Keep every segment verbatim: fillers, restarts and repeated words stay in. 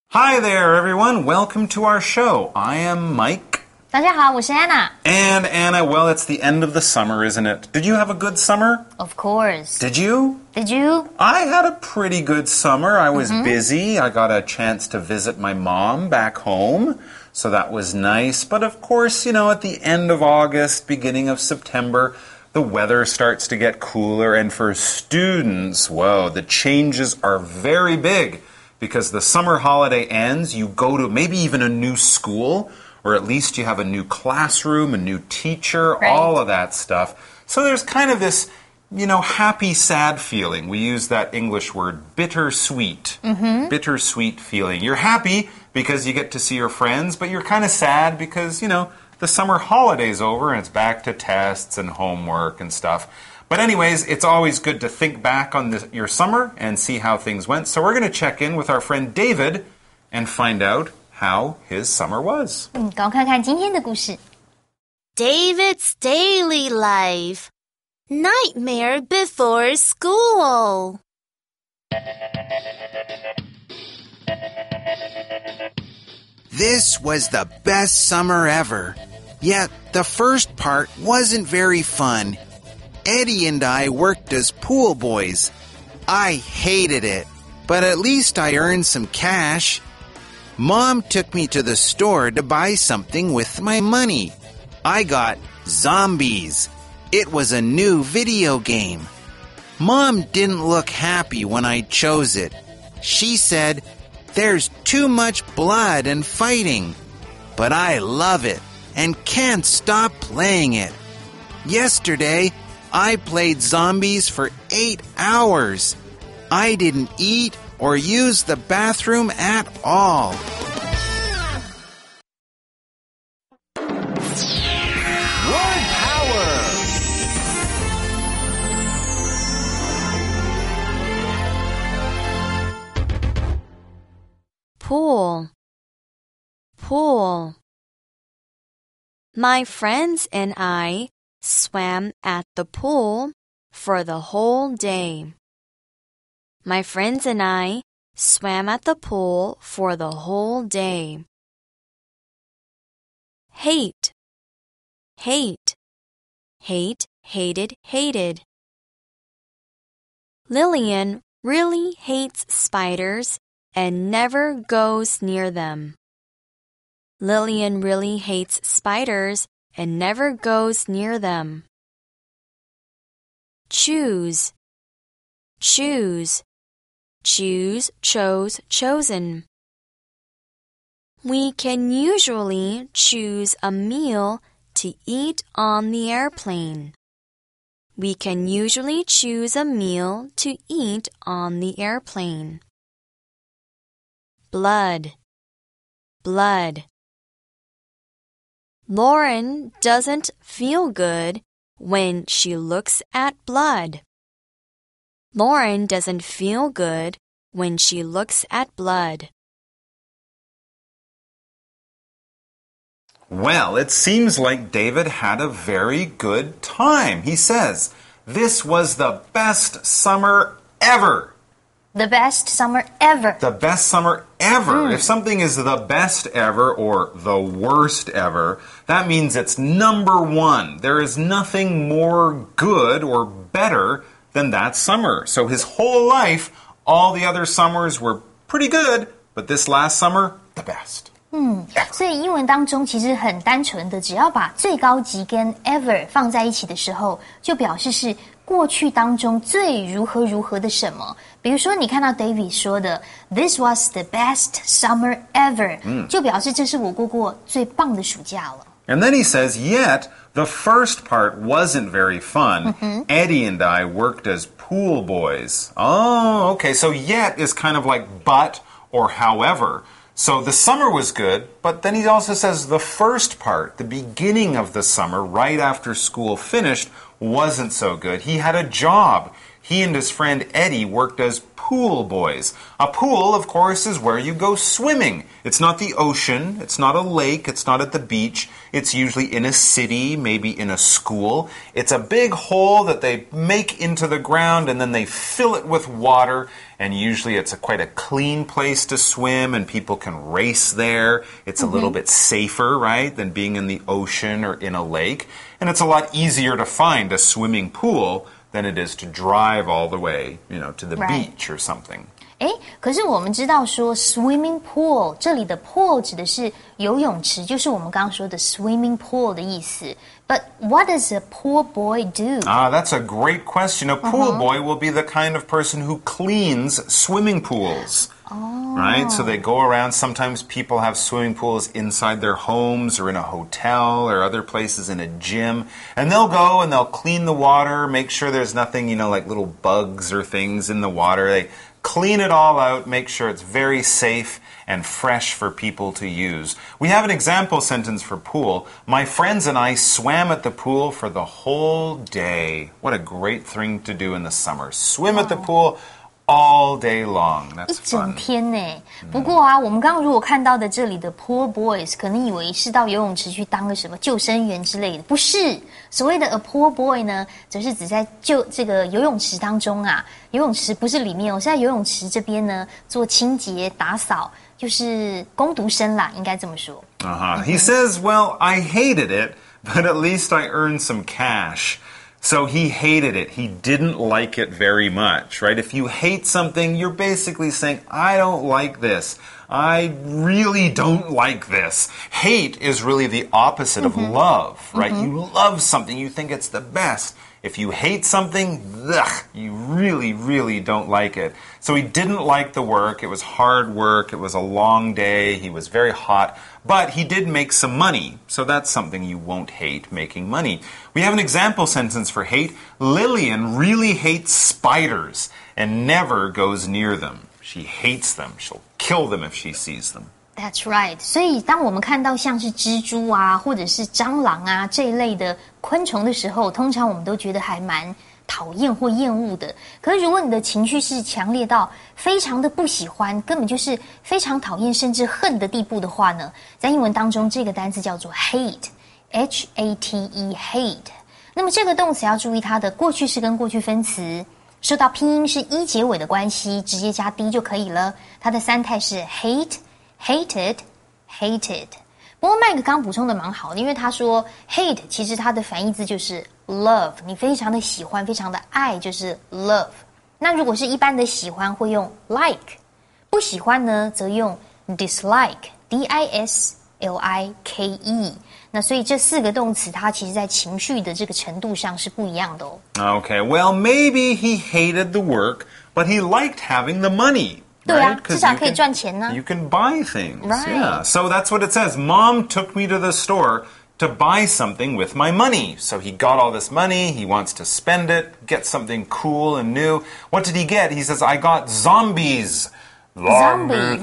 Hi there, everyone. Welcome to our show. I am Mike. 大家好，我是 Anna. And Anna, well, it's the end of the summer, isn't it? Did you have a good summer? Of course. Did you? Did you? I had a pretty good summer. I was Mm-hmm. busy. I got a chance to visit my mom back home. So that was nice. But of course, you know, at the end of August, beginning of September, the weather starts to get cooler. And for students, whoa, the changes are very big. Because the summer holiday ends, you go to maybe even a new school, or at least you have a new classroom, a new teacher, Right. all of that stuff. So there's kind of this, you know, happy, sad feeling. We use that English word bittersweet. Mm-hmm. Bittersweet feeling. You're happy because you get to see your friends, but you're kind of sad because, you know, the summer holiday's over and it's back to tests and homework and stuff. But anyways, it's always good to think back on the, your summer and see how things went. So we're going to check in with our friend David and find out how his summer was. 嗯，赶快看看今天的故事。 David's daily life. Nightmare before school. This was the best summer ever. Yet the first part wasn't very fun. Eddie and I worked as pool boys. I hated it, but at least I earned some cash. Mom took me to the store to buy something with my money. I got Zombies. It was a new video game. Mom didn't look happy when I chose it. She said, "There's too much blood and fighting." But I love it and can't stop playing it. Yesterday, I played Zombies for eight hours. I didn't eat or use the bathroom at all. Word power! Pool. Pool. My friends and I swam at the pool for the whole day. My friends and I swam at the pool for the whole day. Hate. Hate. Hate, hated, hated. Lillian really hates spiders and never goes near them. Lillian really hates spiders and never goes near them. Choose. Choose. Choose, chose, chosen. We can usually choose a meal to eat on the airplane. We can usually choose a meal to eat on the airplane. Blood. Blood. Lauren doesn't feel good when she looks at blood. Lauren doesn't feel good when she looks at blood. Well, it seems like David had a very good time. He says, "This was the best summer ever." The best summer ever. The best summer ever. If something is the best ever or the worst ever, that means it's number one. There is nothing more good or better than that summer. So his whole life, all the other summers were pretty good, but this last summer, the best. 嗯，所以英文当中其实很单纯的，只要把最高级跟 ever 放在一起的时候，就表示是过去当中最如何如何的什么。比如说你看到 David 说的 This was the best summer ever，就表示这是我过过最棒的暑假了。 And then he says, yet the first part wasn't very fun. Eddie and I worked as pool boys. Oh, okay. So yet is kind of like but or however. So the summer was good, but then he also says the first part, the beginning of the summer, right after school finished, wasn't so good. He had a job. He and his friend Eddie worked as pool boys. A pool, of course, is where you go swimming. It's not the ocean, it's not a lake, it's not at the beach. It's usually in a city, maybe in a school. It's a big hole that they make into the ground and then they fill it with water. And usually it's a quite a clean place to swim and people can race there. It's mm-hmm. a little bit safer, right, than being in the ocean or in a lake. And it's a lot easier to find a swimming pool than it is to drive all the way, you know, to the right. beach or something. 诶，可是我们知道说 swimming pool 这里的 pool 指的是游泳池，就是我们刚刚说的 swimming pool 的意思。But what does a pool boy do? Ah, that's a great question. A pool uh-huh. boy will be the kind of person who cleans swimming pools. Oh. Right? So they go around. Sometimes people have swimming pools inside their homes or in a hotel or other places in a gym. And they'll go and they'll clean the water, make sure there's nothing, you know, like little bugs or things in the water. They clean it all out, make sure it's very safe and fresh for people to use. We have an example sentence for pool. My friends and I swam at the pool for the whole day. What a great thing to do in the summer. Swim wow. at the pool all day long. That's 一整 fun. 天呢。不过啊，我们刚刚如果看到的这里的 pool boys， 可能以为是到游泳池去当个什么救生员之类的，不是。所谓的 a pool boy 呢，则是指在就这个游泳池当中啊，游泳池不是里面，我是在游泳池这边呢做清洁打扫，就是工读生啦，应该这么说。 Uh-huh. He says, well, I hated it, but at least I earned some cash. So he hated it. He didn't like it very much, right? If you hate something, you're basically saying, I don't like this. I really don't like this. Hate is really the opposite mm-hmm. of love, right? Mm-hmm. You love something. You think it's the best. If you hate something, ugh, you really, really don't like it. So he didn't like the work. It was hard work. It was a long day. He was very hot. But he did make some money. So that's something you won't hate, making money. We have an example sentence for hate. Lillian really hates spiders and never goes near them. She hates them. She'll kill them if she sees them. That's right. 所以当我们看到像是蜘蛛啊，或者是蟑螂啊这一类的昆虫的时候，通常我们都觉得还蛮讨厌或厌恶的。可是如果你的情绪是强烈到非常的不喜欢，根本就是非常讨厌甚至恨的地步的话呢，在英文当中这个单词叫做 hate, H A T E, hate。那么这个动词要注意它的过去式跟过去分词，受到拼音是一结尾的关系，直接加 d 就可以了。它的三态是 hate。Hated, hated。不过麦克刚补充的蛮好的，因为他说 hate 其实它的反义字就是 love， 你非常的喜欢，非常的爱就是 love。那如果是一般的喜欢会用 like， 不喜欢呢则用 dislike， D I S L I K E。那所以这四个动词它其实在情绪的这个程度上是不一样的哦。 Okay, well maybe he hated the work, but he liked having the money. 对啊， Right? 至少可以赚钱呢。 You can buy things. Right. Yeah. So that's what it says. Mom took me to the store to buy something with my money. So he got all this money. He wants to spend it, get something cool and new. What did he get? He says, I got zombies. Zombie.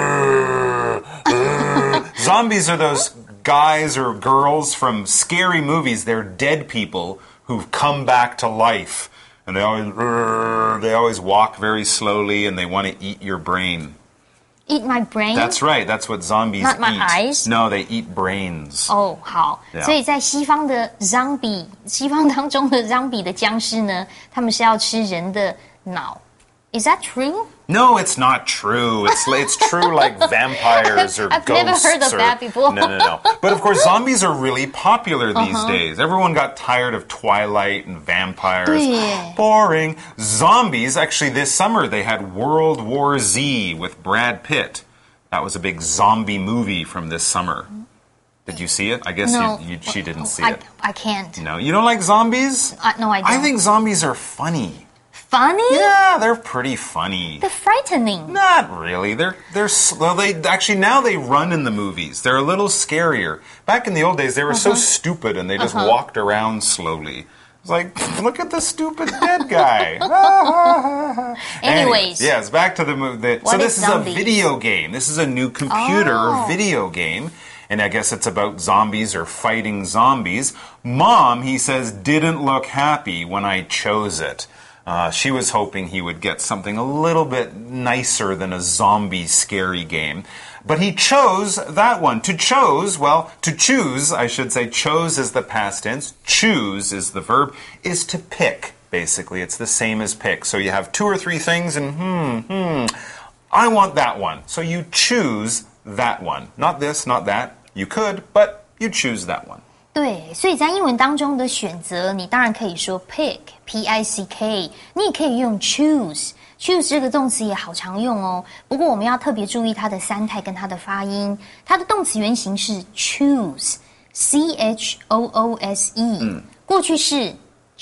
Zombies are those guys or girls from scary movies. They're dead people who've come back to life. And they always, they always walk very slowly and they want to eat your brain. Eat my brain? That's right. That's what zombies Not my eat. eyes? No, they eat brains. 哦，好， Yeah. 所以在西方的 zombie， 西方当中的 zombie 的僵尸呢，他们是要吃人的脑。Is that true? No, it's not true. It's it's true like vampires or I've ghosts. never heard of or, that before. No, no, no. But of course, zombies are really popular these Uh-huh. days. Everyone got tired of Twilight and vampires. 对耶。 Boring. Zombies, actually this summer they had World War Z with Brad Pitt. That was a big zombie movie from this summer. Did you see it? I guess No. you, you, she didn't see I, it. I can't. No, you don't like zombies? Uh, no, I don't. I think zombies are funny. Funny? Yeah, they're pretty funny. They're frightening. Not really. They're they're well. They actually now they run in the movies. They're a little scarier. Back in the old days, they were so Uh-huh. stupid and they just Uh-huh. walked around slowly. It's like, look at the stupid dead guy. Anyways. Yes, back to the movie. So What this is is a zombies? video game. This is a new computer Oh. video game. And I guess it's about zombies or fighting zombies. Mom, he says, didn't look happy when I chose it. Uh, she was hoping he would get something a little bit nicer than a zombie scary game. But he chose that one. To chose, well, to choose, I should say, chose is the past tense, choose is the verb, is to pick, basically. It's the same as pick. So you have two or three things and hmm, hmm, I want that one. So you choose that one. Not this, not that. You could, but you choose that one. 对，所以在英文当中的选择，你当然可以说 pick, P I C K， 你也可以用 choose。choose 这个动词也好常用哦，不过我们要特别注意它的三态跟它的发音。它的动词原形是 choose, C H O O S E，、嗯、过去式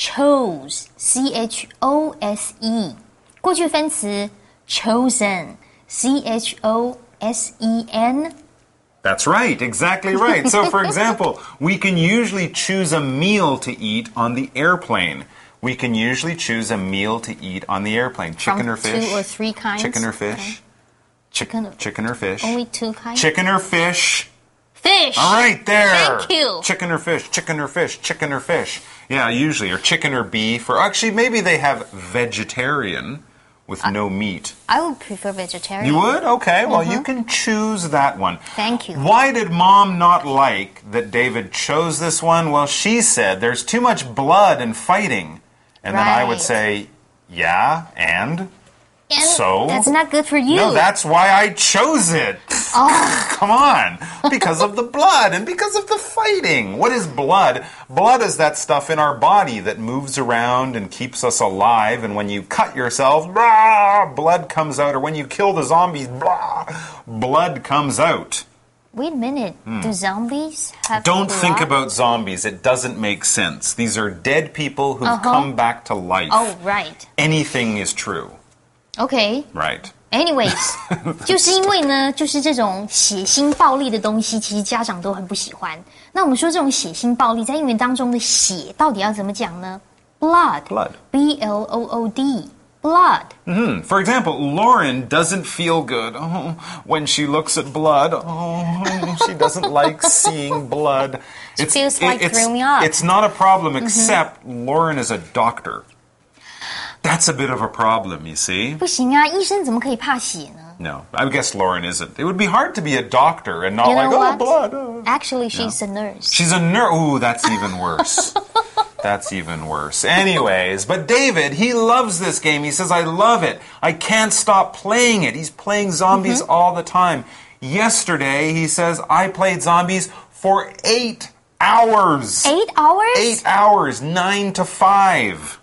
chose, C H O S E， 过去分词 chosen, C H O S E N。That's right, exactly right. So, for example, we can usually choose a meal to eat on the airplane. We can usually choose a meal to eat on the airplane. Chicken From or fish? Two or three kinds. Chicken or fish? Okay. Chicken, or, chicken or fish? Only two kinds? Chicken or fish? Fish. All right, there. Thank you. Chicken or fish, chicken or fish, chicken or fish. Yeah, usually. Or chicken or beef. Or actually, maybe they have vegetarian. With uh, no meat. I would prefer vegetarian. You would? Okay, well, mm-hmm. you can choose that one. Thank you. Why did Mom not like that David chose this one? Well, she said there's too much blood and fighting. And right. then I would say, yeah, and? And so? That's not good for you. No, that's why I chose it. Oh. Come on. Because of the blood and because of the fighting. What is blood? Blood is that stuff in our body that moves around and keeps us alive. And when you cut yourself, blah, blood comes out. Or when you kill the zombies, blah, blood comes out. Wait a minute. Hmm. Do zombies have Don't blood? think about zombies. It doesn't make sense. These are dead people who've uh-huh. come back to life. Oh, right. Anything is true. Okay. Right. Anyways, 就是因为呢，就是这种血腥暴力的东西，其实家长都很不喜欢。那我们说这种血腥暴力在英文当中的血到底要怎么讲呢 ？Blood. Blood. B L O O D. Blood. Mm-hmm. For example, Lauren doesn't feel good oh, when she looks at blood. Oh, she doesn't like seeing blood. It it's, feels like it, threw me up. It's not a problem, except mm-hmm. Lauren is a doctor. That's a bit of a problem, you see. 不行啊，医生怎么可以怕血呢 No, I guess Lauren isn't. It would be hard to be a doctor and not you know like, what? oh, blood. Oh. Actually, she's no. a nurse. She's a nurse. Ooh, that's even worse. That's even worse. Anyways, but David, he loves this game. He says, I love it. I can't stop playing it. He's playing zombies mm-hmm. all the time. Yesterday, he says, I played zombies for eight hours. Eight hours? Eight hours. Nine to five.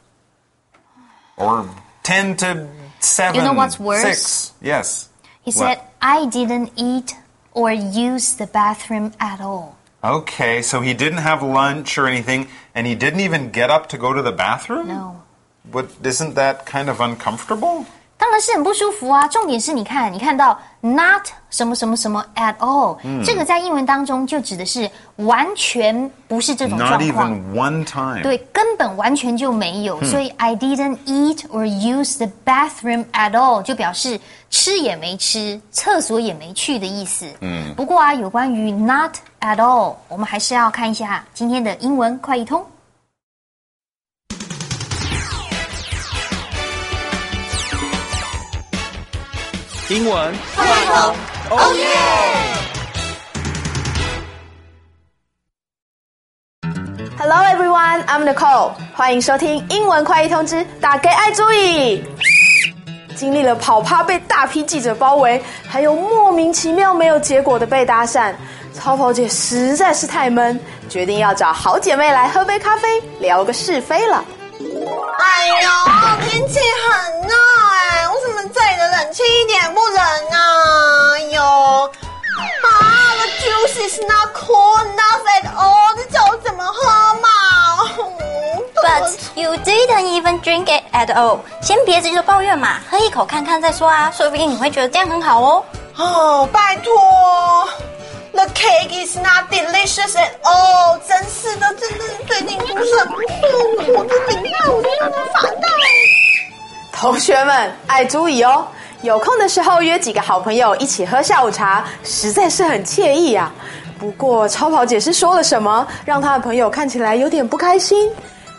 Or ten to seven. You know what's worse? Six. Yes. He said, what? I didn't eat or use the bathroom at all. Okay, so he didn't have lunch or anything, and he didn't even get up to go to the bathroom? No. But isn't that kind of uncomfortable? 当然是很不舒服啊！重点是你看，你看到 not 什么什么什么 at all，、嗯、这个在英文当中就指的是完全不是这种状况。 Not even one time. 对，根本完全就没有。嗯、所以 I didn't eat or use the bathroom at all 就表示吃也没吃，厕所也没去的意思。嗯。不过啊，有关于 not at all， 我们还是要看一下今天的英文快一通。 英文快通 ，Oh yeah！Hello everyone, I'm Nicole， 欢迎收听英文快一通知大家爱注意。经历了跑趴被大批记者包围，还有莫名其妙没有结果的被搭讪，超跑姐实在是太闷，决定要找好姐妹来喝杯咖啡，聊个是非了。 哎呦，天气很热哎，为什么这里的冷气一点不冷啊？哎呦，啊 ，the juice is not cool enough at all， 这酒怎么喝嘛？ But you didn't even drink it at all。先别急着抱怨嘛，喝一口看看再说啊，说不定你会觉得这样很好哦。 哦，拜托。The cake is not delicious at all。真是的，真的最近不是很不舒服，我这饼干我真的发呆。 同学们爱注意哦，有空的时候约几个好朋友一起喝下午茶，实在是很惬意啊。不过超跑姐是说了什么，让她的朋友看起来有点不开心？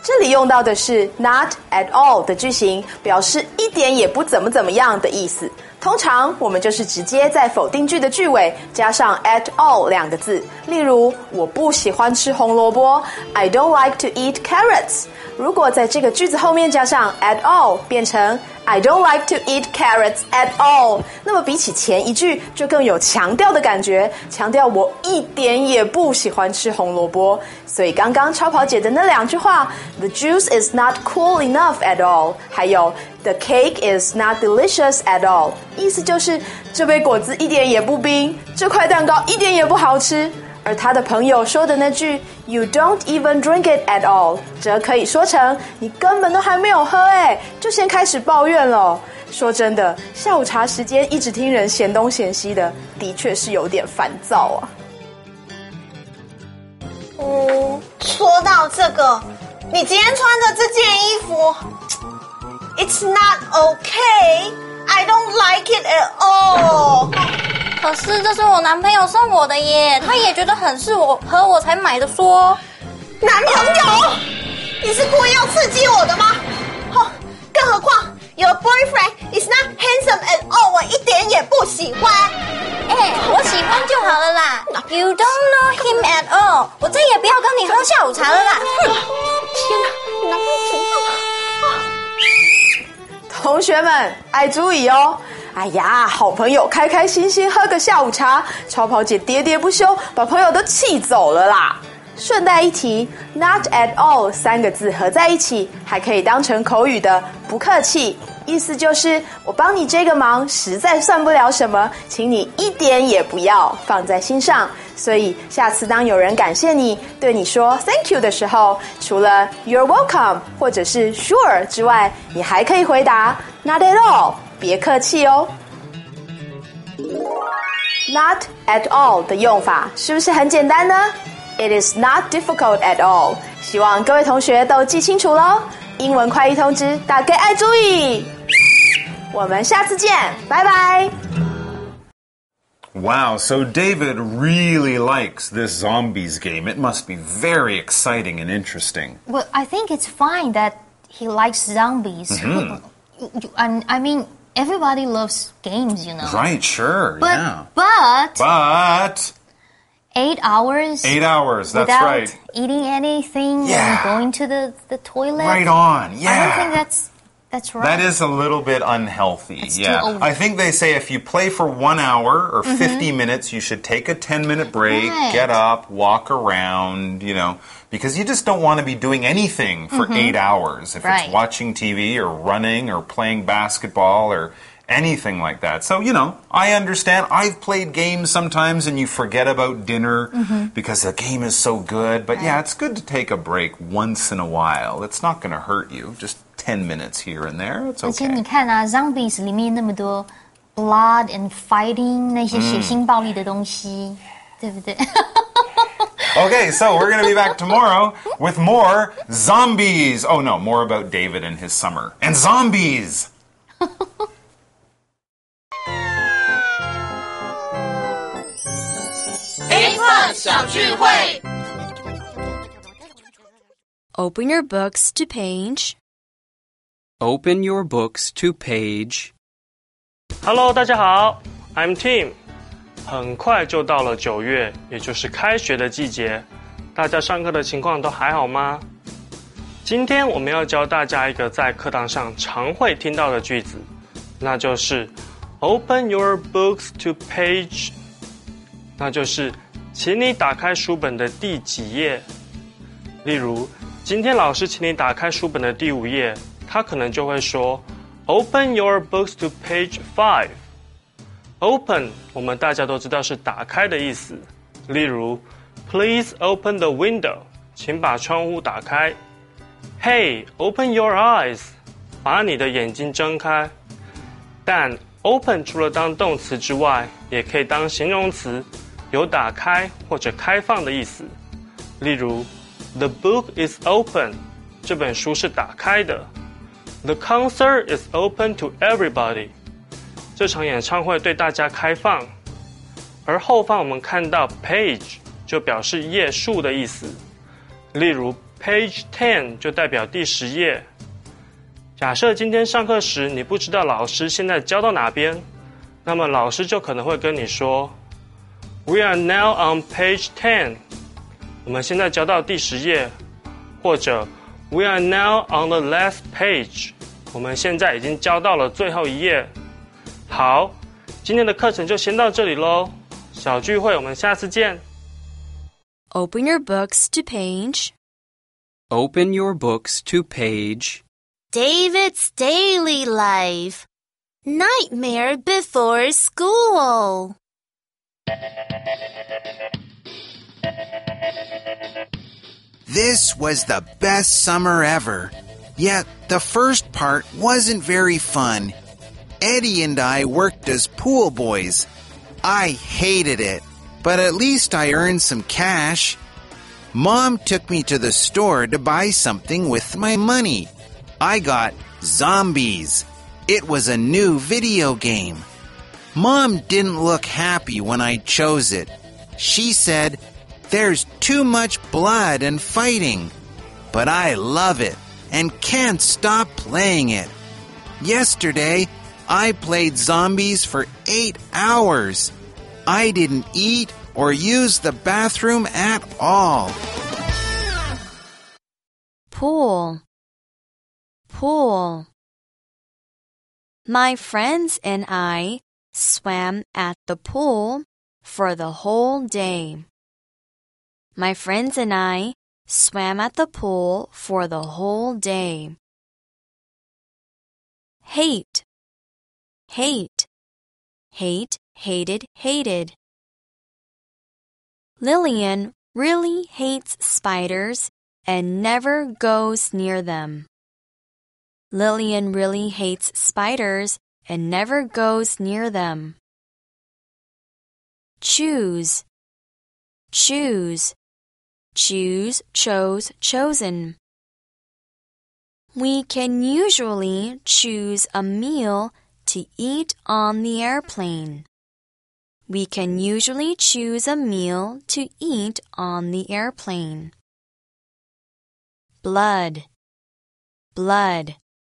这里用到的是 not at all 的句型，表示一点也不怎么怎么样的意思。通常我们就是直接在否定句的句尾加上 at all 两个字，例如我不喜欢吃红萝卜 I don't like to eat carrots。 如果在这个句子后面加上 at all， 变成 I don't like to eat carrots at all， 那么比起前一句就更有强调的感觉，强调我一点也不喜欢吃红萝卜。所以刚刚超跑姐的那两句话 The juice is not cool enough at all， 还有 The cake is not delicious at all， 意思就是这杯果子一点也不冰，这块蛋糕一点也不好吃。而他的朋友说的那句 You don't even drink it at all， 则可以说成你根本都还没有喝诶，就先开始抱怨了。说真的，下午茶时间一直听人嫌东嫌西的，的确是有点烦躁啊。 嗯，说到这个，你今天穿的这件衣服 It's not okay， I don't like it at all。 可是这是我男朋友送我的耶，他也觉得很适合我才买的说。 男朋友？你是故意要刺激我的吗？哦，更何况 Your boyfriend is not handsome at all， 我一点也不喜欢。 哎、欸，我喜欢就好了啦。You don't know him at all， 我再也不要跟你喝下午茶了啦。 天哪，你男朋友怎样啊？ 同学们爱注意哦。哎呀，好朋友开开心心喝个下午茶，超跑姐喋喋不休，把朋友都气走了啦。顺带一提 not at all 三个字合在一起还可以当成口语的不客气，意思就是我帮你这个忙实在算不了什么，请你一点也不要放在心上。所以下次当有人感谢你，对你说 thank you 的时候，除了 you're welcome 或者是 sure 之外，你还可以回答 not at all， 别客气哦。Not at all 的用法是不是很简单呢？ It is not difficult at all， 希望各位同学都记清楚咯。英文快一通知，大家爱注意。我们下次见，拜拜。 Wow, so David really likes this zombies game. It must be very exciting and interesting. Well, I think it's fine that he likes zombies. Mm-hmm. And I mean, everybody loves games, you know. Right, sure, But, yeah. but, But eight hours. eight hours, that's without right. eating anything Yeah. and going to the, the toilet. Right on, yeah. I don't think that's that's right. That is a little bit unhealthy. It's yeah. too over. I think they say if you play for one hour or fifty minutes, you should take a ten minute break, Right. get up, walk around, you know, because you just don't want to be doing anything for eight hours. If Right. it's watching T V or running or playing basketball or anything like that. So, you know, I understand. I've played games sometimes and you forget about dinner because the game is so good. But yeah, it's good to take a break once in a while. It's not going to hurt you. Just ten minutes here and there. It's 而且 okay. 你看啊 ，zombies 里面那么多 blood and fighting 那些血腥暴力的东西，对不对？ Okay, so we're going to be back tomorrow with more zombies. Oh no, more about David and his summer. And zombies! A 小聚会 Open your books to page. Open your books to page. Hello， 大家好 ，I'm Tim。很快就到了九月，也就是开学的季节，大家上课的情况都还好吗？今天我们要教大家一个在课堂上常会听到的句子，那就是 Open your books to page， 那就是请你打开书本的第几页。例如，今天老师请你打开书本的第五页，他可能就会说 Open your books to page five。Open 我们大家都知道是打开的意思，例如 Please open the window， 请把窗户打开。Hey, open your eyes， 把你的眼睛睁开。但 open 除了当动词之外，也可以当形容词，有打开或者开放的意思。例如 The book is open， 这本书是打开的。The concert is open to everybody，这场演唱会对大家开放。而后方我们看到 page 就表示页数的意思，例如 Page ten 就代表第十页。假设今天上课时你不知道老师现在教到哪边，那么老师就可能会跟你说 We are now on page ten 我们现在教到第十页，或者 We are now on the last page 我们现在已经教到了最后一页。好，今天的课程就先到这里咯，小聚会我们下次见。 Open your books to page. Open your books to page. David's Daily Life. Nightmare Before School. This was the best summer ever. Yet the first part wasn't very fun. Eddie and I worked as pool boys. I hated it, but at least I earned some cash. Mom took me to the store to buy something with my money. I got Zombies. It was a new video game. Mom didn't look happy when I chose it. She said, "There's too much blood and fighting." But I love it and can't stop playing it. Yesterday, I played Zombies for eight hours. I didn't eat or use the bathroom at all. Pool. Pool. My friends and I swam at the pool for the whole day. My friends and I swam at the pool for the whole day. Hate. Hate. Hate, hated, hated. Lillian really hates spiders and never goes near them. Lillian really hates spiders and never goes near them. Choose. Choose. Choose, chose, chosen. We can usually choose a meal to eat on the airplane. We can usually choose a meal to eat on the airplane. Blood. Blood.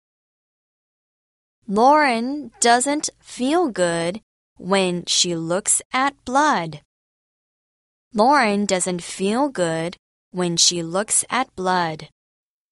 Lauren doesn't feel good when she looks at blood. Lauren doesn't feel good when she looks at blood.